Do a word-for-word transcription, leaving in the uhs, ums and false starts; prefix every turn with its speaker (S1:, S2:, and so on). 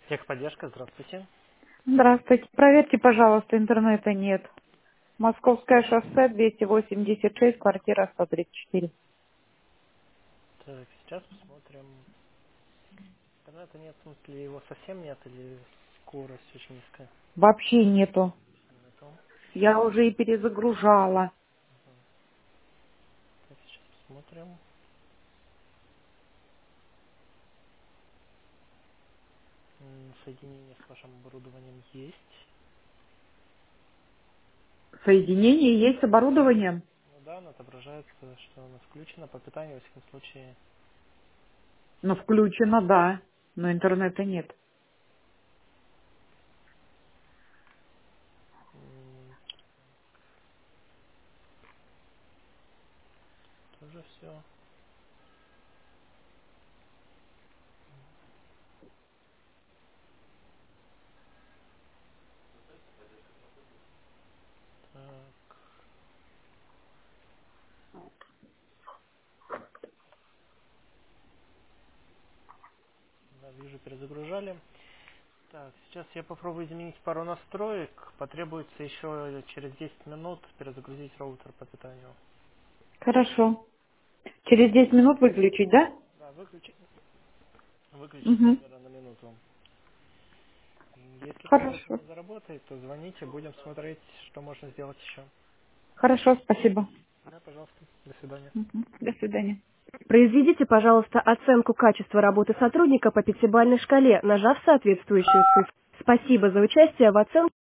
S1: Техподдержка, здравствуйте.
S2: Здравствуйте. Проверьте, пожалуйста, интернета нет. Московское шоссе, двести восемьдесят шесть, квартира сто тридцать четыре.
S1: Так, сейчас посмотрим. Интернета нет, в смысле его совсем нет или скорость очень низкая?
S2: Вообще нету.
S1: Нету.
S2: Я уже и перезагружала.
S1: Так, сейчас посмотрим. М, Соединение с вашим оборудованием есть.
S2: Соединение есть с оборудованием,
S1: Ну да, оно отображается, что оно включено. По питанию, во всяком случае,
S2: но включено, да, но интернета нет.
S1: м, тоже все. Так, да, вижу, перезагружали. Так, сейчас я попробую изменить пару настроек. Потребуется еще через десять минут перезагрузить роутер по питанию.
S2: Хорошо. Через десять минут выключить, да?
S1: Да, выключить, выключить
S2: Угу.
S1: примерно на минуту. Если придется
S2: Хорошо.
S1: не заработает, то звоните, будем смотреть, что можно сделать еще.
S2: Хорошо, спасибо.
S1: Да, пожалуйста. До свидания.
S2: Мгм. До свидания.
S3: Произведите, пожалуйста, оценку качества работы сотрудника по пятибалльной шкале, нажав соответствующую цифру. Спасибо за участие в оценке.